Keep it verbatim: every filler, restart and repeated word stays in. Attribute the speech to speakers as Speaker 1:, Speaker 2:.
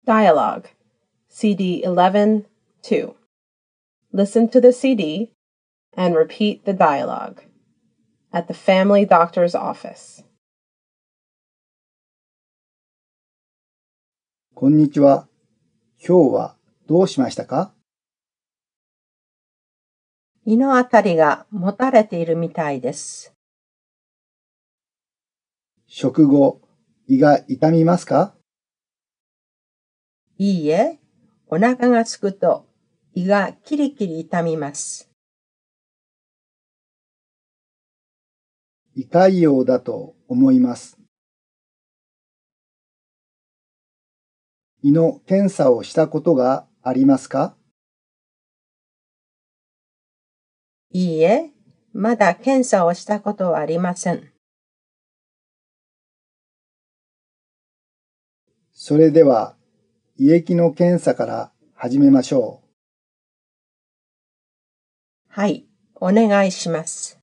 Speaker 1: Dialogue, C D eleven two. Listen to the C D and repeat the dialogue. At the family doctor's office.
Speaker 2: こんにちは。今日はどうしましたか？
Speaker 3: 胃のあたりがもたれているみたいです。
Speaker 2: 食後、胃が痛みますか？
Speaker 3: いいえ、お腹がすくと胃がキリキリ痛みます。
Speaker 2: 痛いようだと思います。胃の検査をしたことがありますか？
Speaker 3: いいえ、まだ検査をしたことはありません。
Speaker 2: それでは、胃液の検査から始めましょう。
Speaker 3: はい、お願いします。